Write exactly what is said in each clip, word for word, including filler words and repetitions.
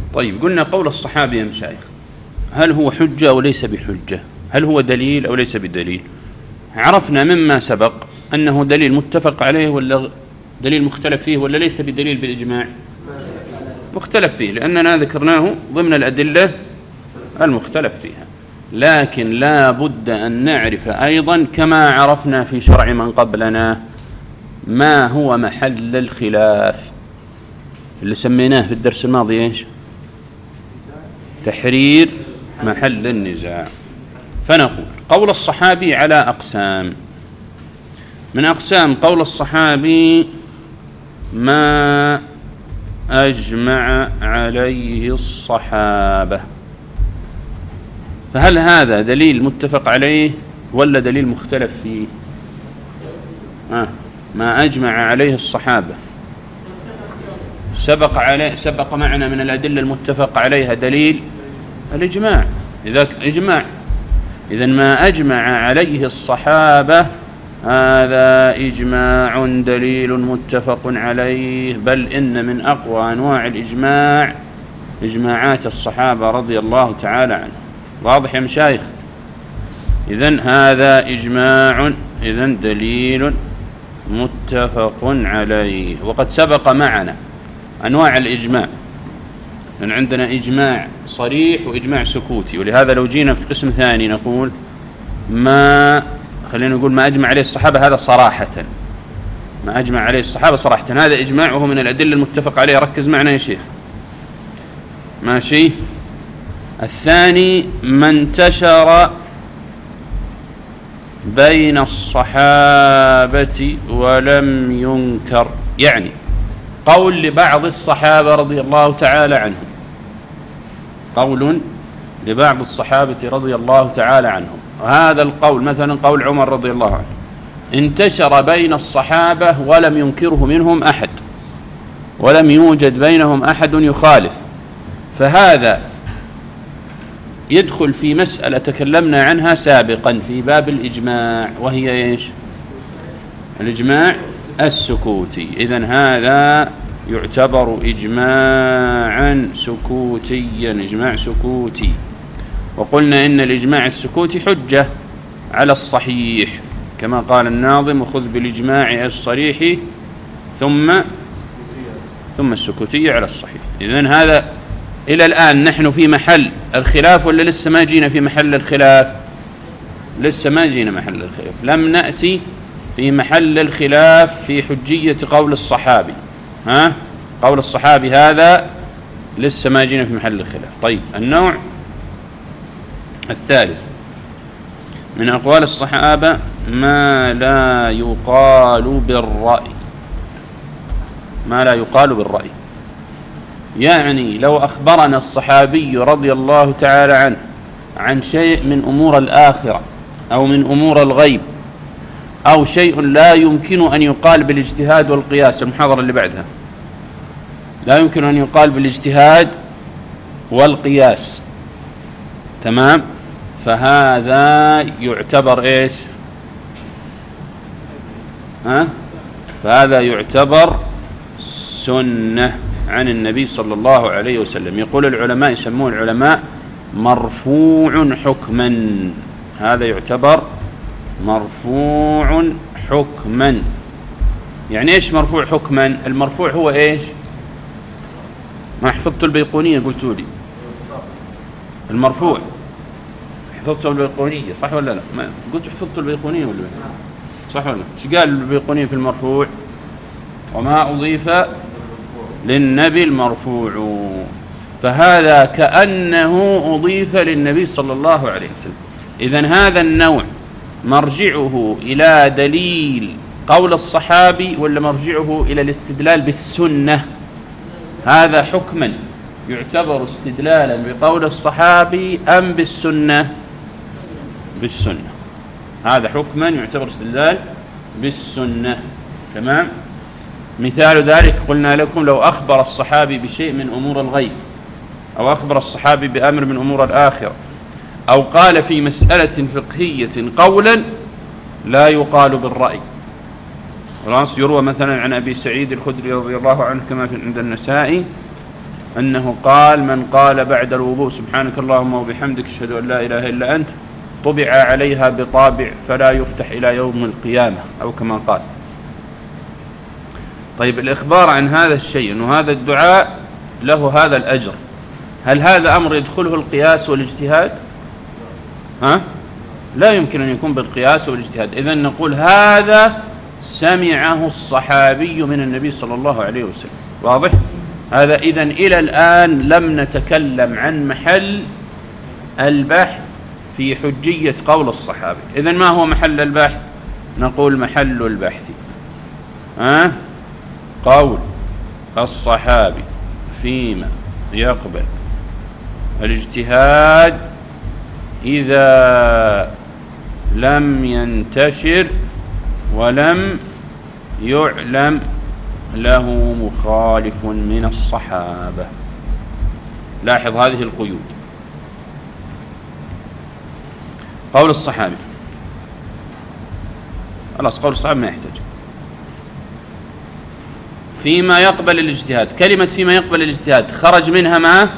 طيب قلنا قول الصحابي يا مشايخ هل هو حجة أو ليس بحجة؟ هل هو دليل أو ليس بدليل؟ عرفنا مما سبق أنه دليل متفق عليه ولا دليل مختلف فيه ولا ليس بدليل بالإجماع؟ مختلف فيه، لأننا ذكرناه ضمن الأدلة المختلف فيها. لكن لا بد أن نعرف أيضا كما عرفنا في شرع من قبلنا ما هو محل الخلاف اللي سميناه في الدرس الماضي إيش؟ تحرير محل النزاع. فنقول قول الصحابي على أقسام. من أقسام قول الصحابي ما أجمع عليه الصحابة، فهل هذا دليل متفق عليه ولا دليل مختلف فيه؟ آه. ما أجمع عليه الصحابة سبق عليه سبق معنا من الأدلة المتفق عليها دليل الإجماع. إذا إجماع إذن ما أجمع عليه الصحابة هذا إجماع دليل متفق عليه، بل إن من أقوى أنواع الإجماع إجماعات الصحابة رضي الله تعالى عنهم. واضح يا مشايخ؟ إذن هذا إجماع، إذن دليل متفق عليه. وقد سبق معنا أنواع الإجماع، لأن عندنا إجماع صريح وإجماع سكوتي، ولهذا لو جينا في قسم ثاني نقول ما خلينا نقول ما أجمع عليه الصحابة هذا صراحة، ما أجمع عليه الصحابة صراحة هذا إجماع وهو من الأدلة المتفق عليها. ركز معنا يا شيخ ماشي. الثاني ما انتشر بين الصحابة ولم ينكر، يعني قول لبعض الصحابة رضي الله تعالى عنهم، قول لبعض الصحابة رضي الله تعالى عنهم، وهذا القول مثلا قول عمر رضي الله عنه انتشر بين الصحابة ولم ينكره منهم أحد، ولم يوجد بينهم أحد يخالف، فهذا يدخل في مسألة تكلمنا عنها سابقا في باب الإجماع، وهي إيش؟ الإجماع السكوتي. إذن هذا يعتبر إجماعا سكوتيا، إجماع سكوتي. وقلنا إن الإجماع السكوتي حجة على الصحيح كما قال الناظم وخذ بالإجماع الصريح ثم ثم السكوتية على الصحيح. إذن هذا إلى الآن نحن في محل الخلاف ولا لسه ما جينا في محل الخلاف؟ لسه ما جينا محل الخلاف، لم نأتي في محل الخلاف في حجية قول الصحابي. ها؟ قول الصحابي هذا لسه ما جينا في محل الخلاف. طيب النوع الثالث من أقوال الصحابة ما لا يقال بالرأي، ما لا يقال بالرأي، يعني لو أخبرنا الصحابي رضي الله تعالى عنه عن شيء من أمور الآخرة أو من أمور الغيب أو شيء لا يمكن أن يقال بالاجتهاد والقياس، المحاضرة اللي بعدها، لا يمكن أن يقال بالاجتهاد والقياس، تمام؟ فهذا يعتبر إيش؟ ها؟ فهذا يعتبر سنة عن النبي صلى الله عليه وسلم. يقول العلماء، يسمون العلماء مرفوع حكما، هذا يعتبر مرفوع حكما. يعني ايش مرفوع حكما؟ المرفوع هو ايش؟ ما حفظت البيقونية قلتوا لي المرفوع، حفظت البيقونية صح ولا لا؟ ما قلت حفظت البيقونية ولا لا؟ صح ولا لا؟ ايش قال البيقونية في المرفوع؟ وما أضيف للنبي المرفوع، فهذا كأنه أضيف للنبي صلى الله عليه وسلم. إذن هذا النوع مرجعه إلى دليل قول الصحابي ولا مرجعه إلى الاستدلال بالسنة؟ هذا حكما يعتبر استدلالا بقول الصحابي أم بالسنة؟ بالسنة. هذا حكما يعتبر استدلال بالسنة، تمام؟ مثال ذلك قلنا لكم لو أخبر الصحابي بشيء من أمور الغيب أو أخبر الصحابي بأمر من أمور الآخرة أو قال في مسألة فقهية قولا لا يقال بالرأي. خلاص، يروى مثلا عن أبي سعيد الخدري رضي الله عنه كما في عند النسائي أنه قال من قال بعد الوضوء سبحانك اللهم وبحمدك أشهد أن لا إله إلا أنت طبع عليها بطابع فلا يفتح إلى يوم القيامة أو كما قال. طيب الإخبار عن هذا الشيء أنه هذا الدعاء له هذا الأجر، هل هذا أمر يدخله القياس والاجتهاد؟ ها؟ لا يمكن أن يكون بالقياس والاجتهاد. إذن نقول هذا سمعه الصحابي من النبي صلى الله عليه وسلم. واضح؟ هذا إذن إلى الآن لم نتكلم عن محل البحث في حجية قول الصحابي. إذن ما هو محل البحث؟ نقول محل البحث ها؟ قول الصحابي فيما يقبل الاجتهاد إذا لم ينتشر ولم يعلم له مخالف من الصحابة. لاحظ هذه القيود. قول الصحابي خلاص، قول الصحابي ما يحتاج. فيما يقبل الاجتهاد، كلمة فيما يقبل الاجتهاد خرج منها ما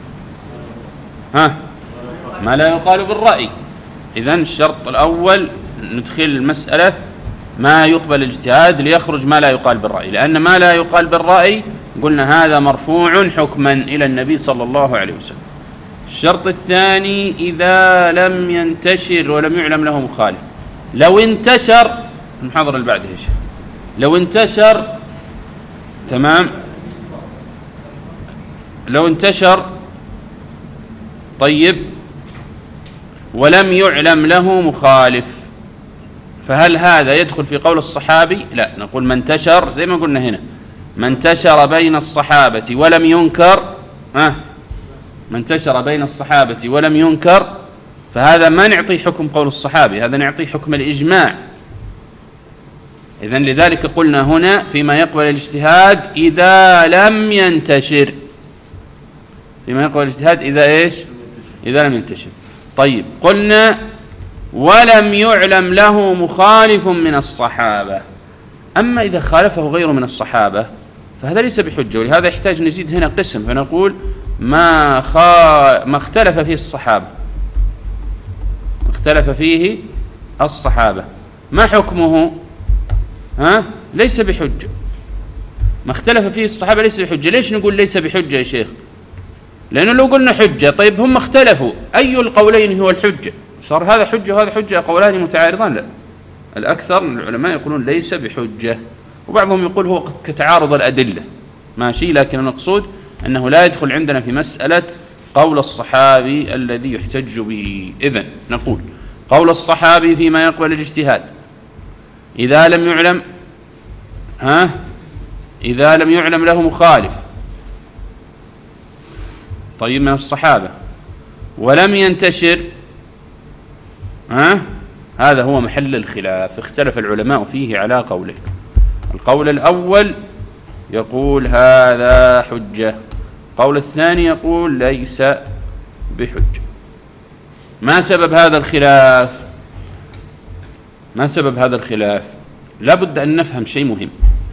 ها ما لا يقال بالرأي. إذن الشرط الأول ندخل المسألة ما يقبل الاجتهاد ليخرج ما لا يقال بالرأي، لأن ما لا يقال بالرأي قلنا هذا مرفوع حكما إلى النبي صلى الله عليه وسلم. الشرط الثاني إذا لم ينتشر ولم يعلم له مخالف. لو انتشر المحاضرة اللي بعدها شيء، لو انتشر تمام، لو انتشر طيب ولم يعلم له مخالف، فهل هذا يدخل في قول الصحابي؟ لا، نقول من انتشر زي ما قلنا هنا، من انتشر بين الصحابة ولم ينكر ها من انتشر بين الصحابة ولم ينكر فهذا ما نعطيه حكم قول الصحابي، هذا نعطيه حكم الإجماع. إذن لذلك قلنا هنا فيما يقبل الاجتهاد إذا لم ينتشر، فيما يقبل الاجتهاد إذا إيش؟ إذا لم ينتشر. طيب قلنا ولم يعلم له مخالف من الصحابة. أما إذا خالفه غيره من الصحابة فهذا ليس بحجة، ولهذا يحتاج نزيد هنا قسم فنقول ما, خا... ما اختلف فيه الصحابة، اختلف فيه الصحابة ما حكمه؟ ها؟ ليس بحجة. ما اختلف فيه الصحابة ليس بحجة. ليش نقول ليس بحجة يا شيخ؟ لأنه لو قلنا حجة طيب هم اختلفوا أي القولين هو الحجة؟ صار هذا حجة وهذا حجة، قولان متعارضان؟ لا، الأكثر من العلماء يقولون ليس بحجة، وبعضهم يقول هو كتعارض الأدلة ماشي، لكن المقصود أنه لا يدخل عندنا في مسألة قول الصحابي الذي يحتج به. إذن نقول قول الصحابي فيما يقبل الاجتهاد إذا لم يعلم ها إذا لم يعلم له مخالف طيب من الصحابة ولم ينتشر ها هذا هو محل الخلاف، اختلف العلماء فيه على قولين. القول الأول يقول هذا حجة، القول الثاني يقول ليس بحجة. ما سبب هذا الخلاف؟ ما سبب هذا الخلاف؟ لابد أن نفهم شيء مهم.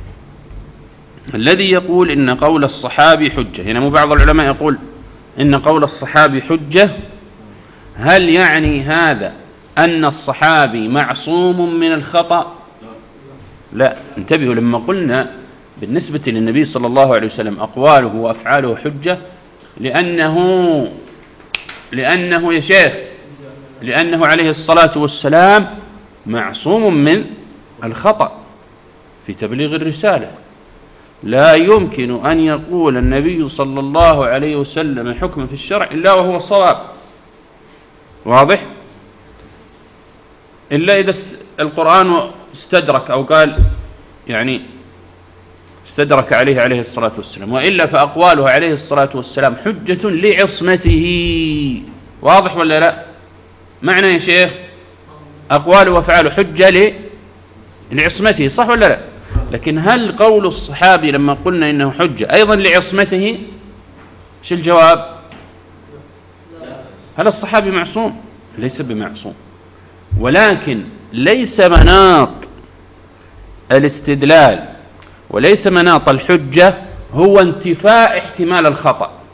الذي يقول إن قول الصحابي حجة، هنا مو بعض العلماء يقول إن قول الصحابي حجة، هل يعني هذا أن الصحابي معصوم من الخطأ؟ لا، انتبهوا، لما قلنا بالنسبة للنبي صلى الله عليه وسلم أقواله وأفعاله حجة لأنه لأنه يا شيخ لأنه عليه الصلاة والسلام معصوم من الخطأ في تبليغ الرسالة. لا يمكن أن يقول النبي صلى الله عليه وسلم حكما في الشرع إلا وهو صواب، واضح؟ إلا إذا القرآن استدرك أو قال يعني استدرك عليه عليه الصلاة والسلام، وإلا فأقواله عليه الصلاة والسلام حجة لعصمته. واضح ولا لا؟ معنى يا شيخ أقواله وأفعاله حجة لعصمته، صح ولا لا؟ لكن هل قول الصحابي لما قلنا إنه حجة أيضا لعصمته؟ شو الجواب؟ هل الصحابي معصوم؟ ليس بمعصوم، ولكن ليس مناط الاستدلال وليس مناط الحجة هو انتفاء احتمال الخطأ.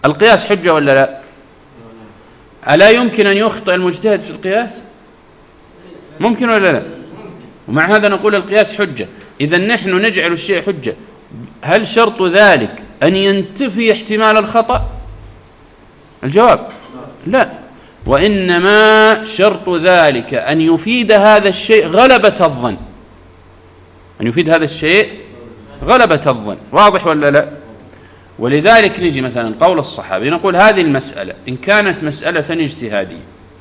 القياس حجة ولا لا؟ ألا يمكن أن يخطئ المجتهد في القياس؟ ممكن ولا لا؟ ومع هذا نقول القياس حجة. إذا نحن نجعل الشيء حجة، هل شرط ذلك أن ينتفي احتمال الخطأ؟ الجواب لا، وإنما شرط ذلك أن يفيد هذا الشيء غلبة الظن، أن يفيد هذا الشيء غلبة الظن. واضح ولا لا؟ ولذلك نجي مثلا قول الصحابي نقول هذه المسألة إن كانت مسألة اجتهادية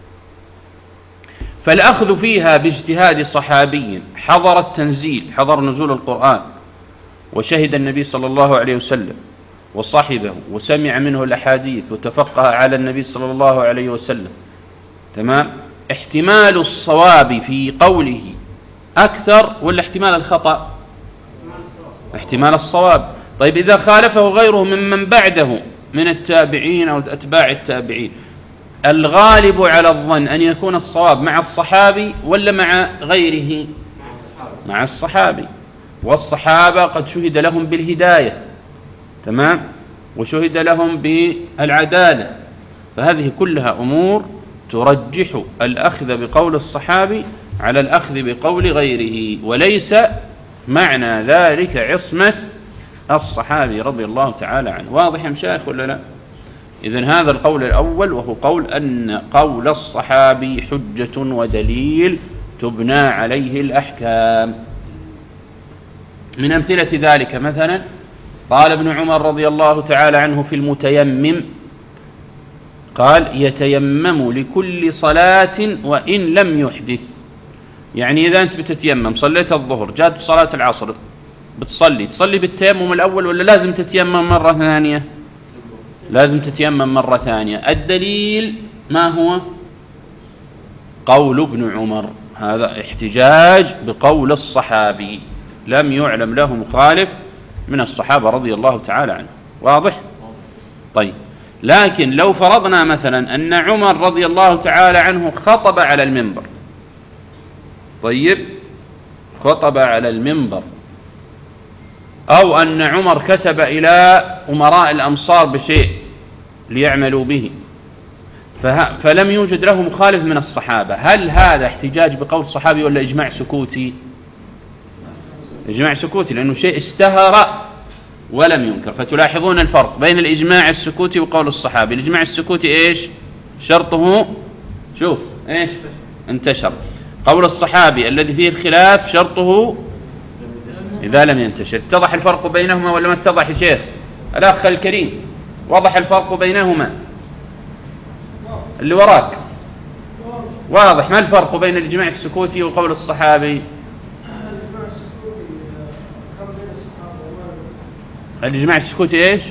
فالأخذ فيها باجتهاد صحابي حضر التنزيل، حضر نزول القرآن وشهد النبي صلى الله عليه وسلم وصحبه وسمع منه الأحاديث وتفقه على النبي صلى الله عليه وسلم، تمام؟ احتمال الصواب في قوله أكثر ولا احتمال الخطأ؟ احتمال الصواب. طيب إذا خالفه غيره ممن بعده من التابعين أو أتباع التابعين، الغالب على الظن أن يكون الصواب مع الصحابي ولا مع غيره؟ مع الصحابي. والصحابة قد شهد لهم بالهداية، تمام، وشهد لهم بالعدالة، فهذه كلها أمور ترجح الأخذ بقول الصحابي على الأخذ بقول غيره، وليس معنى ذلك عصمة الصحابي رضي الله تعالى عنه. واضح يا مشايخ ولا لا؟ إذن هذا القول الأول، وهو قول أن قول الصحابي حجة ودليل تبنى عليه الأحكام. من أمثلة ذلك مثلا قال ابن عمر رضي الله تعالى عنه في المتيمم، قال يتيمم لكل صلاة وإن لم يحدث. يعني إذا أنت بتتيمم صليت الظهر جاءت صلاة العصر بتصلي، تصلي بالتيمم الأول ولا لازم تتيمم مرة ثانية؟ لازم تتيمم مرة ثانية. الدليل ما هو؟ قول ابن عمر، هذا احتجاج بقول الصحابي لم يعلم له مخالف من الصحابة رضي الله تعالى عنه. واضح؟ طيب، لكن لو فرضنا مثلا أن عمر رضي الله تعالى عنه خطب على المنبر، طيب خطب على المنبر، أو أن عمر كتب إلى أمراء الأمصار بشيء ليعملوا به فلم يوجد له مخالف من الصحابة، هل هذا احتجاج بقول صحابي ولا إجماع سكوتي؟ إجماع سكوتي، لأنه شيء استهر ولم ينكر. فتلاحظون الفرق بين الإجماع السكوتي وقول الصحابي. الإجماع السكوتي إيش شرطه؟ شوف إيش انتشر. قول الصحابي الذي فيه الخلاف شرطه إذا لم ينتشر. اتضح الفرق بينهما ولا ما اتضح يا شيخ؟ الأخ الكريم وضح الفرق بينهما؟ اللي وراك واضح. ما الفرق بين الإجماع السكوتي وقول الصحابي؟ الإجماع السكوتي إيش؟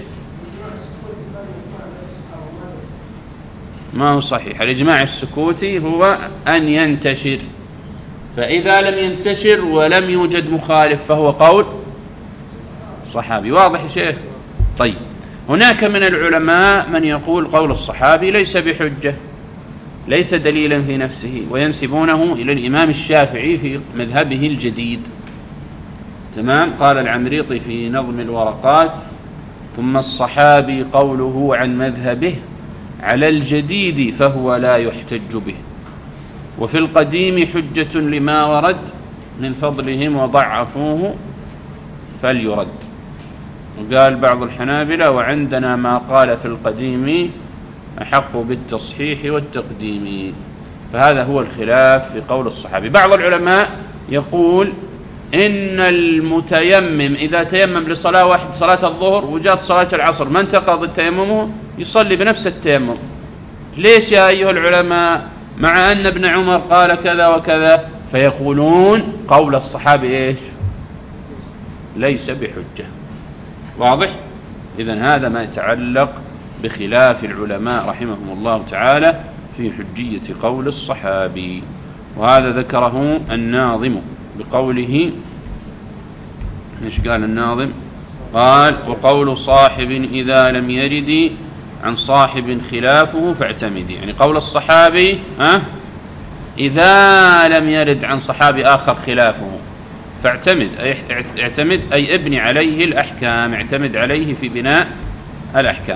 ما هو صحيح. الإجماع السكوتي هو أن ينتشر، فإذا لم ينتشر ولم يوجد مخالف فهو قول صحابي. واضح يا شيخ؟ طيب، هناك من العلماء من يقول قول الصحابي ليس بحجة، ليس دليلا في نفسه، وينسبونه إلى الإمام الشافعي في مذهبه الجديد، تمام. قال العمريطي في نظم الورقات: ثم الصحابي قوله عن مذهبه على الجديد فهو لا يحتج به، وفي القديم حجة لما ورد من فضلهم وضعفوه فليرد. وقال بعض الحنابلة: وعندنا ما قال في القديم أحق بالتصحيح والتقديم. فهذا هو الخلاف في قول الصحابي. بعض العلماء يقول إن المتيمم إذا تيمم لصلاة واحدة صلاة الظهر وجاءت صلاة العصر ما انتقض تيممه يصلي بنفس التيمم. ليش يا أيها العلماء؟ مع أن ابن عمر قال كذا وكذا. فيقولون قول الصحابي إيش؟ ليس بحجة. واضح؟ إذن هذا ما يتعلق بخلاف العلماء رحمهم الله تعالى في حجية قول الصحابي. وهذا ذكره الناظم بقوله، ايش قال الناظم؟ قال: وقول صاحب إذا لم يرد عن صاحب خلافه فاعتمد. يعني قول الصحابي أه؟ إذا لم يرد عن صحابي آخر خلافه فاعتمد، أي اعتمد أي ابني عليه الأحكام، اعتمد عليه في بناء الأحكام.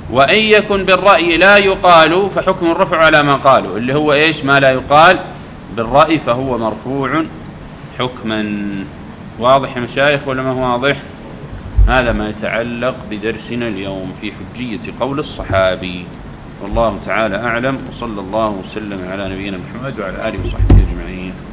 وإن يكن بالرأي لا يقال فحكم الرفع على ما قالوا، اللي هو إيش؟ ما لا يقال بالرأي فهو مرفوع حكما. واضح يا مشايخ ولا ما هو واضح؟ هذا ما يتعلق بدرسنا اليوم في حجية قول الصحابي. والله تعالى أعلم، وصلى الله وسلم على نبينا محمد وعلى آله وصحبه أجمعين.